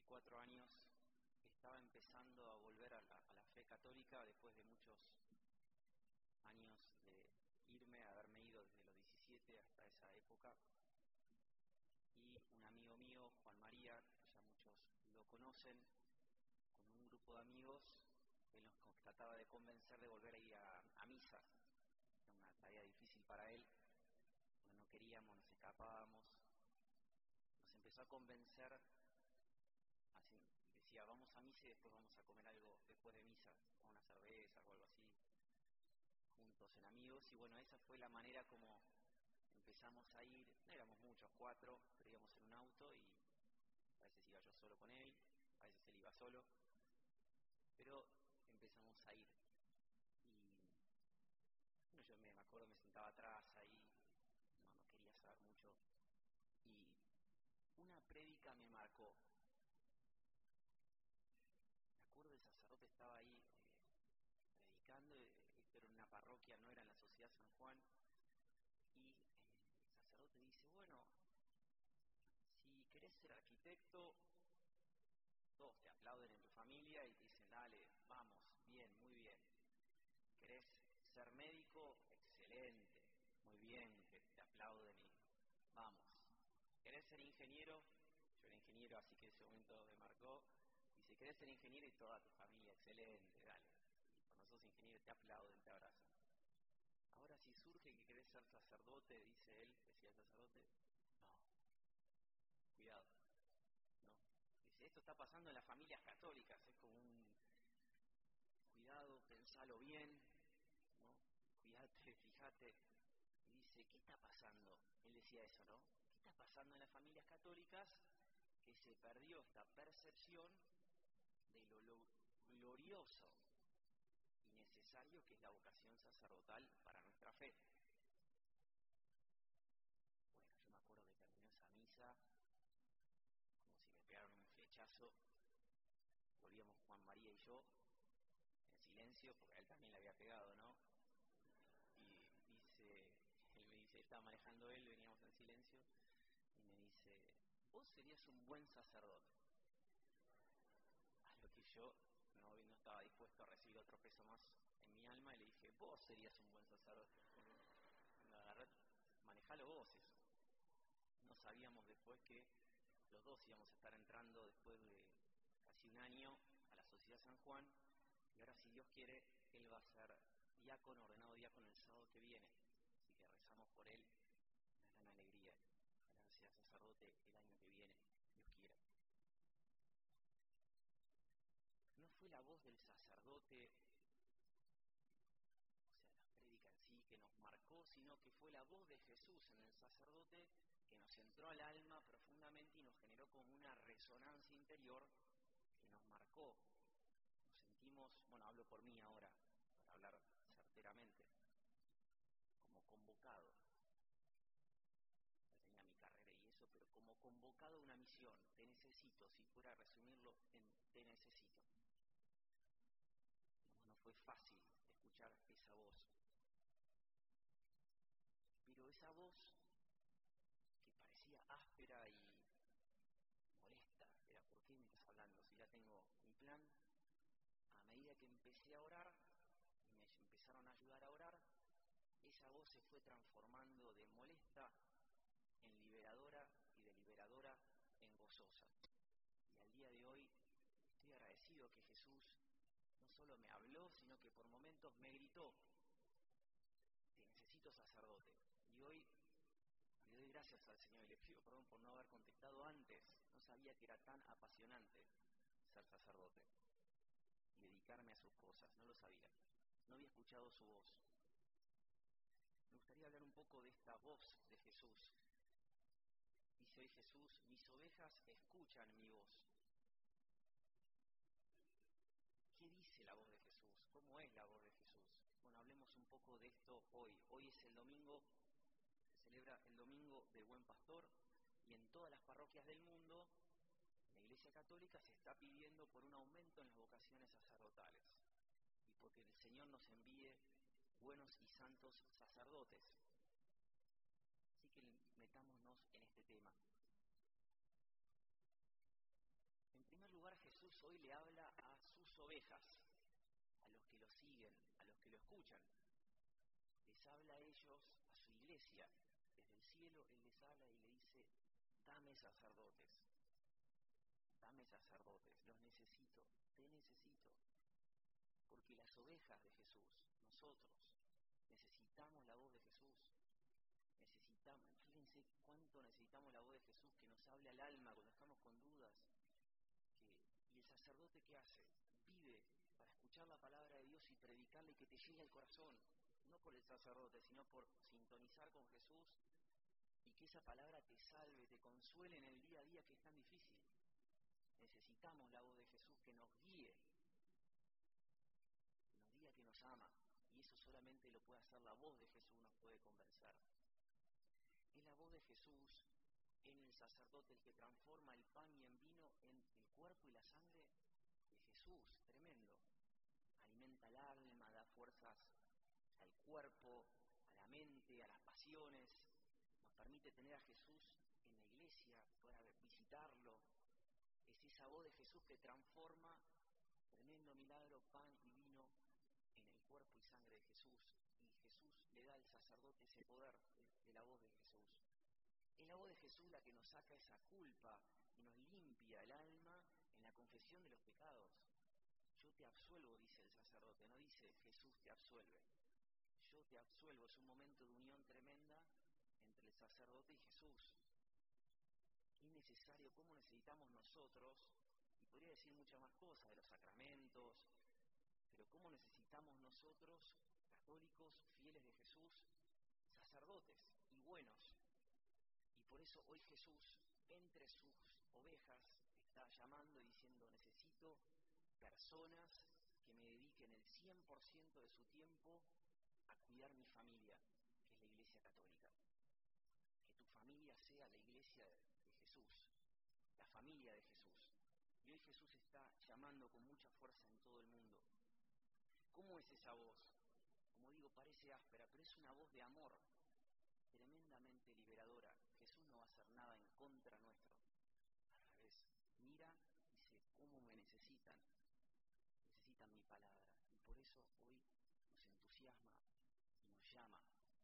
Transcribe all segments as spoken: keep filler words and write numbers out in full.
cuatro años estaba empezando a volver a la, a la fe católica después de muchos años de irme, haberme ido desde los diecisiete hasta esa época. Y un amigo mío, Juan María, ya muchos lo conocen, con un grupo de amigos, él nos trataba de convencer de volver a ir a, a misa. Era una tarea difícil para él, porque no queríamos, nos escapábamos. Nos empezó a convencer, así, decía, vamos a misa y después vamos a comer algo después de misa, o una cerveza o algo así, juntos en amigos. Y bueno, esa fue la manera como empezamos a ir. No éramos muchos, cuatro, pero íbamos en un auto y a veces iba yo solo con él, a veces él iba solo, pero empezamos a ir. Y bueno, yo me, me acuerdo, me sentaba atrás ahí, no, no quería saber mucho, y una prédica me marcó. Me acuerdo, el sacerdote estaba ahí eh, predicando, esto era en una parroquia, no era en la Sociedad San Juan, y eh, el sacerdote dice, bueno, si querés ser arquitecto, todos te aplauden en tu familia y te dicen, dale, vamos, bien, muy bien. ¿Querés ser médico? Excelente, muy bien, que te aplauden y vamos. ¿Querés ser ingeniero? Yo era ingeniero, así que ese momento me marcó. Dice, ¿querés ser ingeniero? Y toda tu familia, excelente, dale. Y cuando sos ingeniero te aplauden, te abrazan. Ahora si surge que querés ser sacerdote, dice él, decía el sacerdote, no, cuidado, no. Dice, esto está pasando en las familias católicas, es como un, cuidado, pensalo bien, ¿no? Cuídate, fíjate. Y dice, ¿qué está pasando? Él decía eso, ¿no? ¿Qué está pasando en las familias católicas? Que se perdió esta percepción de lo, lo glorioso y necesario que es la vocación sacerdotal para nuestra fe. Bueno, yo me acuerdo que terminó esa misa, como si me pegaron un flechazo. Volvíamos Juan María y yo, en silencio, porque a él también le había pegado, ¿no? Y dice, él me dice, estaba manejando él, veníamos en silencio, y me dice, vos serías un buen sacerdote. A lo que yo no, no estaba dispuesto a recibir otro peso más en mi alma, y le dije, vos serías un buen sacerdote. Me agarré, manejalo vos eso. No sabíamos después que los dos íbamos a estar entrando después de casi un año a la Sociedad San Juan, y ahora, si Dios quiere, él va a ser diácono, ordenado diácono el sábado que viene. Así que rezamos por él, una gran alegría. Ojalá sea sacerdote el año que viene, Dios quiera. No fue la voz del sacerdote, o sea, la prédica en sí, que nos marcó, sino que fue la voz de Jesús en el sacerdote que nos entró al alma profundamente y nos generó como una resonancia interior que nos marcó. Nos sentimos, bueno, hablo por mí ahora, para hablar certeramente, como convocado. Ya tenía mi carrera y eso, pero como convocado a una misión. Te necesito, si fuera a resumirlo en te necesito. No fue fácil escuchar esa voz, pero esa voz que parecía áspera y molesta, era, ¿por qué me estás hablando? Si ya tengo mi plan. A medida que empecé a orar y me empezaron a ayudar a orar, esa voz se fue transformando de molesta en liberadora y de liberadora en gozosa. Y al día de hoy estoy agradecido que Jesús no solo me habló, sino que por momentos me gritó, te necesito, sacerdote. Y hoy le doy gracias al Señor y le pido perdón por no haber contestado antes. No sabía que era tan apasionante ser sacerdote y dedicarme a sus cosas, no lo sabía. No había escuchado su voz. Me gustaría hablar un poco de esta voz de Jesús. Dice hoy Jesús, mis ovejas escuchan mi voz. ¿Qué dice la voz de Jesús? ¿Cómo es la voz de Jesús? Bueno, hablemos un poco de esto hoy. Hoy es el domingo, se celebra el domingo del Buen Pastor, y en todas las parroquias del mundo, en la Iglesia Católica se está pidiendo por un aumento en las vocaciones sacerdotales y porque el Señor nos envíe buenos y santos sacerdotes. Así que metámonos en este tema. En primer ovejas, a los que lo siguen, a los que lo escuchan. Les habla a ellos, a su iglesia. Desde el cielo Él les habla y le dice: dame sacerdotes, dame sacerdotes, los necesito, te necesito. Porque las ovejas de Jesús, nosotros, necesitamos la voz de Jesús. Necesitamos, fíjense cuánto necesitamos la voz de Jesús, que nos hable al alma cuando estamos con dudas. Que, ¿Y el sacerdote qué hace? Vive para escuchar la palabra de Dios y predicarle y que te llegue al corazón. No por el sacerdote, sino por sintonizar con Jesús y que esa palabra te salve, te consuele en el día a día que es tan difícil. Necesitamos la voz de Jesús que nos guíe, que nos diga que nos ama. Y eso solamente lo puede hacer la voz de Jesús, nos puede convencer. Es la voz de Jesús en el sacerdote el que transforma el pan y el vino en el cuerpo y la sangre de Jesús. Tremendo. Alimenta el alma, da fuerzas al cuerpo, a la mente, a las pasiones. Nos permite tener a Jesús en la iglesia, para visitarlo. Es esa voz de Jesús que transforma, tremendo milagro, pan y vino en el cuerpo y sangre de Jesús. Y Jesús le da al sacerdote ese poder de la voz de Jesús. Es la voz de Jesús la que nos saca esa culpa y nos limpia el alma en la confesión de los pecados. Yo te absuelvo, dice el sacerdote, no dice Jesús te absuelve. Yo te absuelvo, es un momento de unión tremenda entre el sacerdote y Jesús. Qué necesario, cómo necesitamos nosotros, y podría decir muchas más cosas de los sacramentos, pero cómo necesitamos nosotros, católicos, fieles de Jesús, sacerdotes y buenos. Y por eso hoy Jesús, entre sus ovejas, está llamando y diciendo: necesito personas que me dediquen el cien por ciento de su tiempo a cuidar mi familia, que es la Iglesia Católica. Que tu familia sea la Iglesia de Jesús, la familia de Jesús. Y hoy Jesús está llamando con mucha fuerza en todo el mundo. ¿Cómo es esa voz? Como digo, parece áspera, pero es una voz de amor, tremendamente liberadora. Jesús no va a hacer nada en contra nuestro. Al revés, mira y dice: ¿cómo me necesitan? Necesitan mi palabra. Y por eso hoy nos entusiasma y nos llama.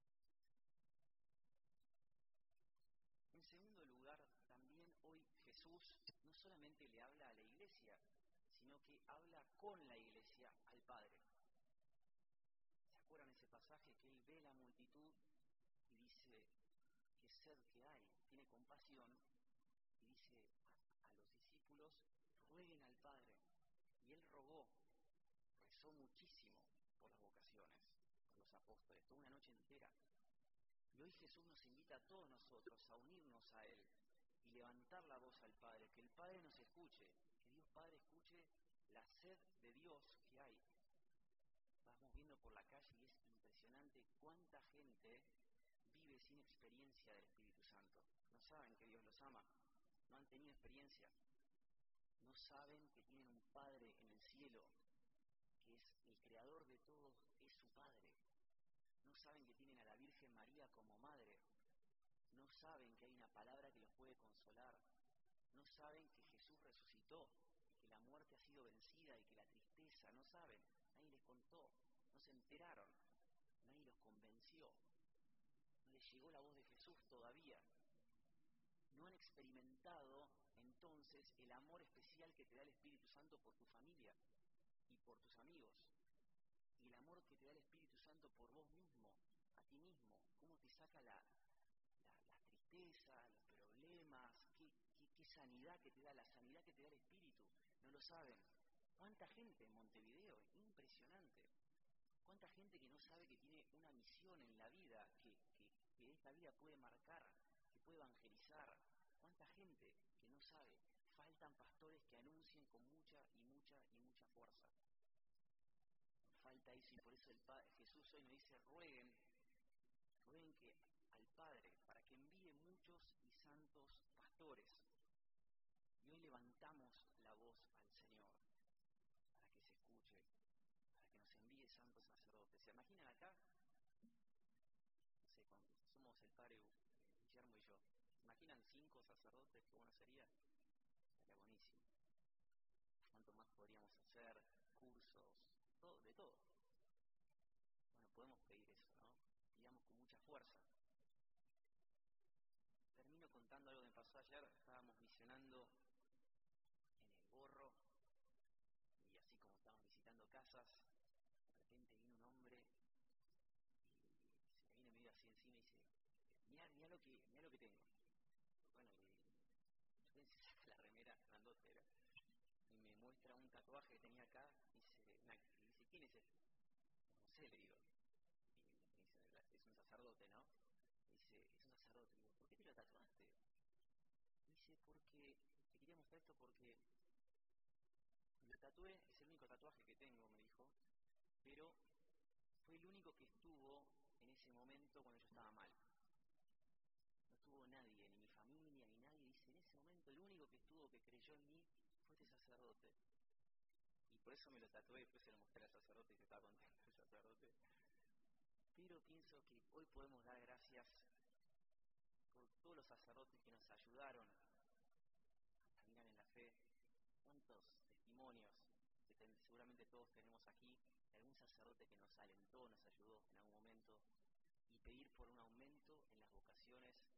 En segundo lugar, también hoy Jesús no solamente le habla a la iglesia, sino que habla con la iglesia al Padre. ¿Se acuerdan ese pasaje que Él ve la multitud y dice: qué sed que hay? Tiene compasión y dice a, a los discípulos: rueguen al Padre. Y Él rogó, rezó muchísimo por las vocaciones, por los apóstoles, toda una noche entera. Y hoy Jesús nos invita a todos nosotros a unirnos a Él y levantar la voz al Padre, que el Padre nos escuche, que Dios Padre escuche la sed de Dios que hay. Vamos viendo por la calle y es impresionante cuánta gente vive sin experiencia del Espíritu Santo. No saben que Dios los ama, no han tenido experiencia, no saben que tienen un Padre en el cielo, que es el creador de todos, es su Padre. No saben que tienen a la Virgen María como madre. No saben que hay una palabra que los puede consolar. No saben que Jesús resucitó, que la muerte ha sido vencida y que la tristeza, no saben. Nadie les contó, no se enteraron, nadie los convenció. No les llegó la voz de Jesús todavía. No han experimentado entonces el amor especial que te da el Espíritu Santo por tu familia y por tus amigos. Y el amor que te da el Espíritu Santo por vos mismo, a ti mismo. Cómo te saca la, la, la tristeza, los problemas, qué, qué, qué sanidad que te da, la sanidad que te da el Espíritu. No lo saben. ¿Cuánta gente en Montevideo? Impresionante. ¿Cuánta gente que no sabe que tiene una misión en la vida, que, que, que esta vida puede marcar, que puede evangelizar? ¿Cuánta gente que no sabe? Faltan pastores que anuncien con mucha y mucha y mucha fuerza. Falta eso, y por eso el Padre, Jesús hoy nos dice: rueguen, rueguen que al Padre, para que envíe muchos y santos pastores. Y hoy levantamos la voz al Señor, para que se escuche, para que nos envíe santos sacerdotes. ¿Se imaginan acá? No sé, cuando somos el Padre Guillermo y yo, ¿se imaginan cinco sacerdotes? ¿Qué bueno sería? Sería buenísimo. ¿Cuánto más podríamos hacer? todo. Bueno, podemos pedir eso, ¿no? Digamos con mucha fuerza. Termino contando algo que me pasó ayer. Estábamos misionando en el Borro y así como estábamos visitando casas, de repente vino un hombre y se me viene medio así encima y dice: mirá, mirá lo que, mirá lo que tengo. Bueno, y se saca la remera grandote era, y me muestra un tatuaje que tenía acá y dice, una, y dice ¿quién es este? No sé, le digo. Y me dice, es un sacerdote, ¿no? Me dice, es un sacerdote. Le digo, ¿por qué te lo tatuaste? Me dice, porque te quería mostrar esto porque me lo tatué, es el único tatuaje que tengo, me dijo, pero fue el único que estuvo en ese momento cuando yo estaba mal. No estuvo nadie, ni mi familia, ni nadie. Dice, en ese momento el único que estuvo, que creyó en mí, fue este sacerdote. Y por eso me lo tatué, después se lo mostré al sacerdote y se estaba contento el sacerdote. Pero pienso que hoy podemos dar gracias por todos los sacerdotes que nos ayudaron a caminar en la fe. Cuántos testimonios que ten, seguramente todos tenemos aquí, de algún sacerdote que nos alentó, nos ayudó en algún momento, y pedir por un aumento en las vocaciones